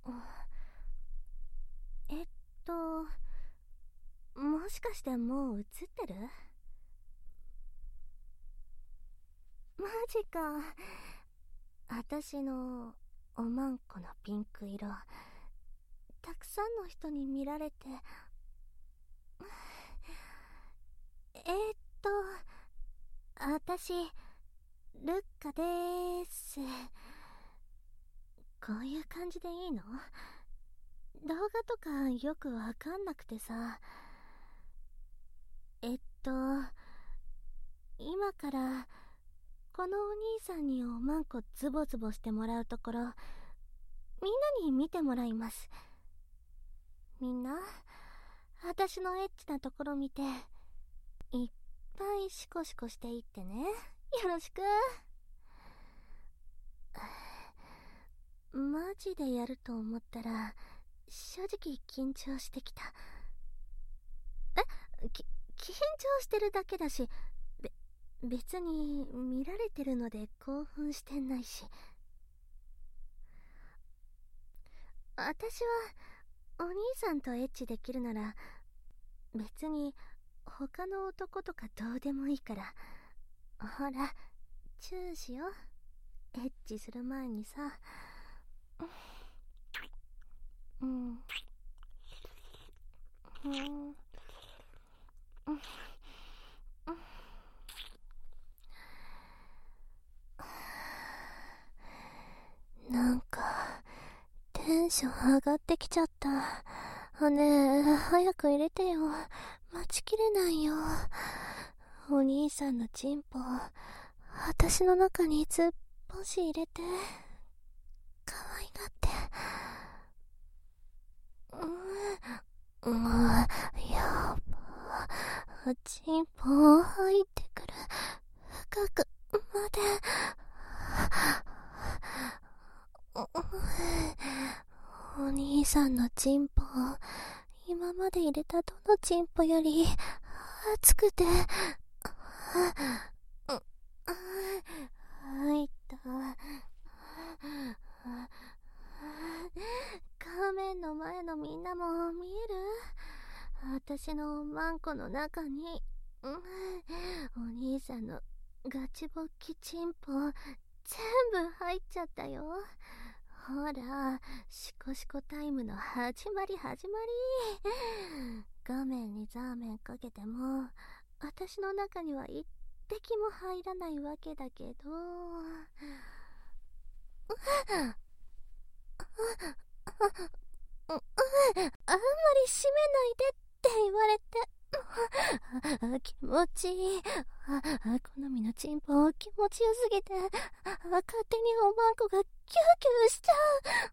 えっと、もしかしてもう映ってる？マジか。私のおまんこのピンク色、たくさんの人に見られて。えっと、私、ルッカでーす。こういう感じでいいの？動画とかよくわかんなくてさ。今からこのお兄さんにおまんこズボズボしてもらうところ、みんなに見てもらいます。みんな私のエッチなところ見て、いっぱいシコシコしていってね。よろしく。マジでやると思ったら正直緊張してきた。緊張してるだけだし、別に見られてるので興奮してないし。私はお兄さんとエッチできるなら別に他の男とかどうでもいいから。ほら、チューしよう。エッチする前にさ。なんかテンション上がってきちゃった。ねえ、早く入れてよ。待ちきれないよ。お兄さんのチンポ、私の中にずっぽし入れて、可愛がって。やば。チンポ入ってくる。深くまで。お兄さんのチンポ、今まで入れたどのチンポより熱くて、入った。画面の前のみんなも見える？私のマンコの中に、お兄さんのガチボッキチンポ全部入っちゃったよ。ほら、シコシコタイムの始まり。画面にザーメンかけても私の中には一滴も入らないわけだけど。あんまり閉めないでって言われて。気持ちいい。好みのチンポ気持ちよすぎて、勝手におまんこがキューキューしちゃ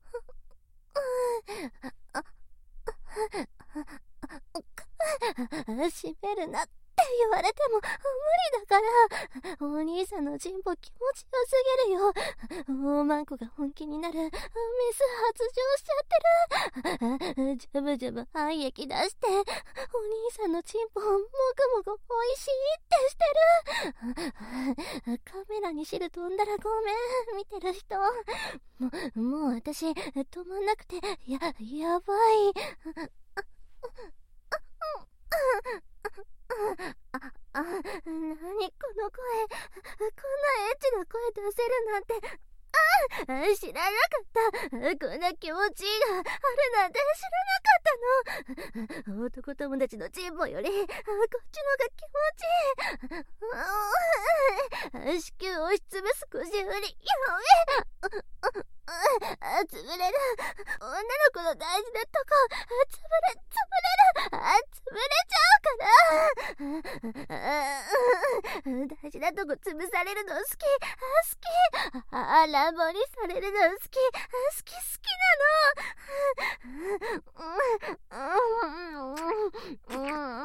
う。閉めるなって言われても無理だから。お兄さんのチンポ気持ちよすぎるよ。おまんこが本気になる。メス発情しちゃってる。ジュブジュブ廃液出して、お兄さんのチンポもぐもぐおいしいってしてる。カメラに汁飛んだらごめん、見てる人。もう私止まんなくて、やばい。なにこの声。こんなエッチな声出せるなんて。知らなかった。こんな気持ちいいがあるなんて知らなかったの。男友達のチンポよりこっちのが気持ちいい。子宮押しつぶす腰振り、やべえ。潰れる。女の子の大事なとこ潰れる。潰れちゃうから。大事なとこ潰されるの好き。乱暴にされるの好きなの。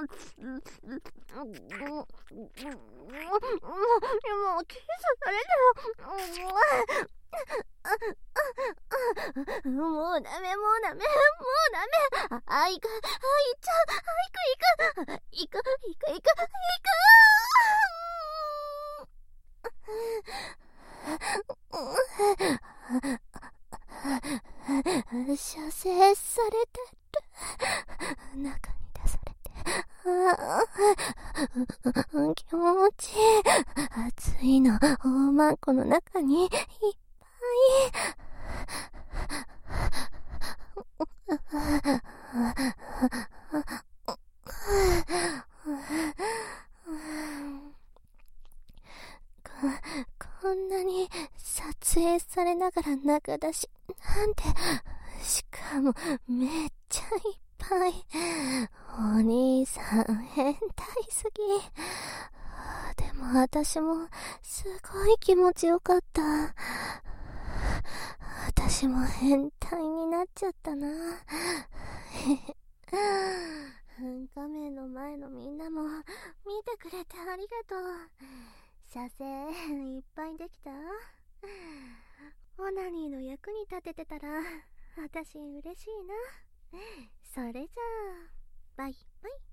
もうキスされてもうダメ。行く。 射精されてる。中に出されて。気持ちいい。熱いの、大まんこの中にいっぱい。こんなに撮影されながら中出しなんて、しかもめっちゃいっぱい。お兄さん変態すぎ。でも私もすごい気持ちよかった。私も変態になっちゃったな。画面の前のみんなも見てくれてありがとう。射精いっぱいできた？オナニーの役に立ててたら私嬉しいな。それじゃあバイバイ。